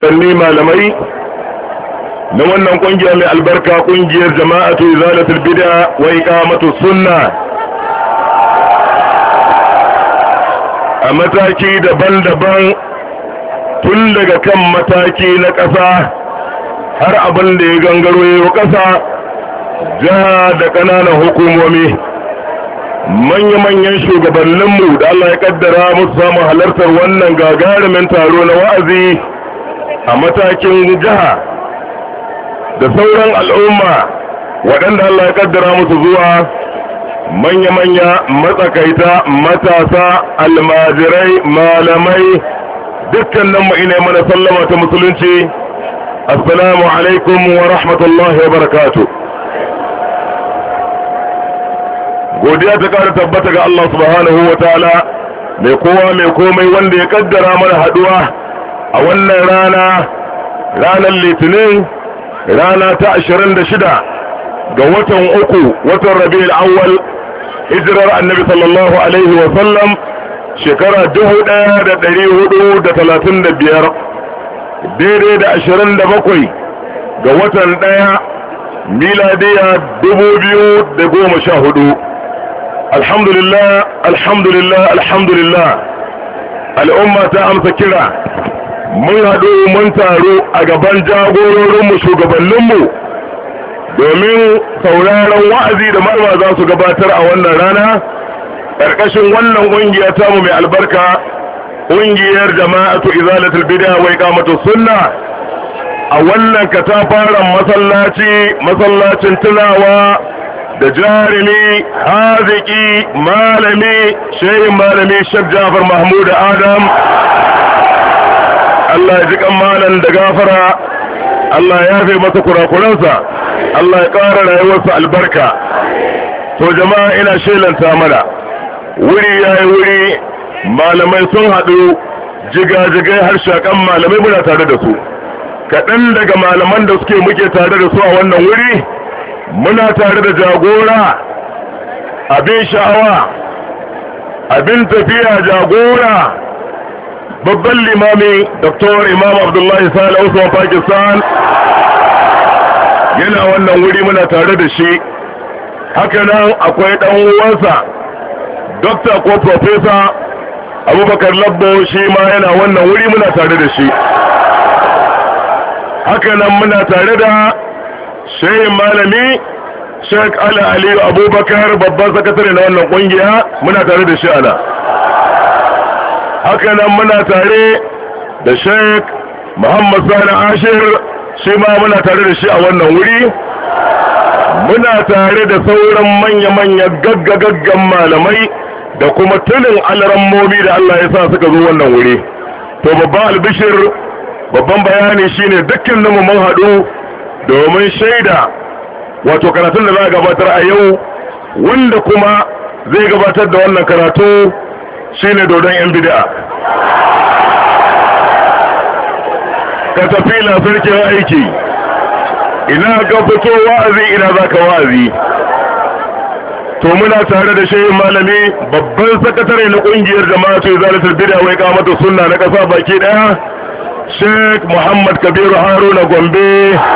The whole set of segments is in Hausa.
sanni malamai na wannan kungiya mai albarka, kungiyar jama'atu izalatul bid'a wa iqamatus sunna, a mataki daban-daban, tun daga kan mataki na ƙasa har abin da ya gangaro yau ƙasa, jiha da ƙananan hukumomi, manya-manyan shugabanninmu da Allah ya kaddara musu samun halartar wannan gagarumin taro na wa'azi a matakin jiha, da sauran al'umma waɗanda Allah ya kaddara musu zuwa, manya-manya, matsakaita, matasa, almajirai, malamai, dukkanin mu ina mana sallama ta musulunci. Assalamu alaikum wa rahmatullahi wa barakatuh. Godiya ta kara tabbata ga Allah subhanahu wa ta'ala, mai kowa mai komai, wanda ya kaddara mana haduwa a wannan rana, ranar Litinin, rana ta 26 ga watan uku, watan Rabiul Awwal, hijirar Annabi sallallahu alaihi wa sallam, shekara 1435, daidai da 27 ga watan 1 miladiya 2014. Alhamdulillah, alhamdulillah, alhamdulillah, al'umma ta amsa kira, mun haɗu mun taru a gaban jagororinmu, shugabanninmu, domin sauraron wa'azi da marma za su gabatar a wannan rana, ƙarƙashin wannan ƙungiya tamu mai albarka, ƙungiyar jama'atu izalatul bid'a wa iqamatus sunna, a wannan katafaren masallacin tunawa da jarumi, haziki, malami, shehin malami Sheikh Jafar Mahmud Adam. Allah ya ji kan malan da gafara, Allah ya yafe masa kurakuransa, Allah ya ƙara rayuwarsa albarka. To jama'a, ina shelanta mana, wuri yayi wuri, malamai sun haɗu, jigajigai har shakan malamai muna tare da su. Kaɗan daga malaman da muke tare da su a wannan wuri, muna tare da jagora, abin sha'awa, abin tafiya, jagora, babban limami Dr. Imam Abdullahi Salih Usman Pakistan, yana wannan wuri muna tare da shi. Haka nan akwai ɗan uwansa Dr. ko Professor Abubakar Labbo, shi ma yana wannan wuri muna tare da shi. Haka nan muna tare da shehin malami Sheikh Aliyu Abubakar, babban sakatare na wannan kungiya, muna tare da shi ana. Haka nan muna tare da Sheikh Muhammad Sani Ashir, shi ma muna tare da shi a wannan wuri. Muna tare da sauran manya-manya gaggan malamai da kuma tunin alrammomi da Allah ya sa suka zo wannan wuri. To babban albishir, babban bayani shine dukkaninmu mun haɗu domin shaida wato karatun da za a gabatar a yau, wanda kuma zai gabatar da wannan karatu shine dodon yan bid'a. Katafila sarkin aiki, ina ka fito wa'azi, ina za ka wa'azi. To muna tare da shehin malami, babban sakatare na kungiyar jama'atu izalatul bid'a wa iqamatus sunna na kasa baki daya, Sheikh Muhammad Kabiru Haruna Gombe.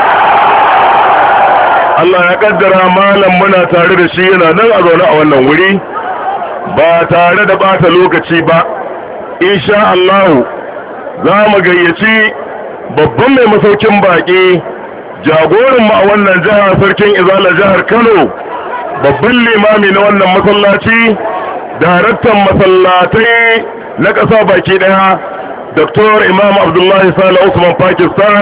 Allah ya kaddara malam muna tare da shi, yana nan a zaune a wannan wuri, ba tare da bata lokaci ba. Insha Allah za mu gayyaci babban mai masaukin baki, jagoranmu a wannan jiha, sarkin izala jihar Kano, babban limami na wannan masallaci, daraktan masallatai na ƙasa baki ɗaya, Dr. Imam Abdullahi Salih Usman Pakistan.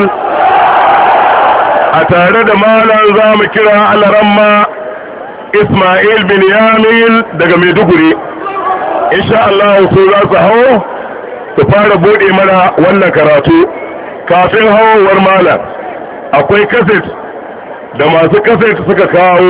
A tare da malam za mu kira alaramma Ismail bin Yamin daga Maiduguri. Insha Allah su za su hau su fara bude mana wannan karatu. Kafin hawowar malam akwai kaset da masu kaset suka kawo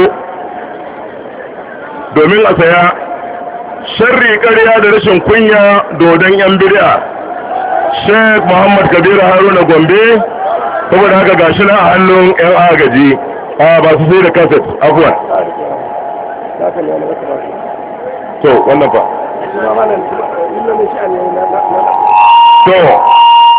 domin a saya, sharri, ƙarya da rashin kunya dodon yan bid'a, Sheikh Muhammad Kabiru Haruna Gombe. Saboda haka gashi na a hannun yan agaji, ba su sai da kaset, afuwan. To wannan fa to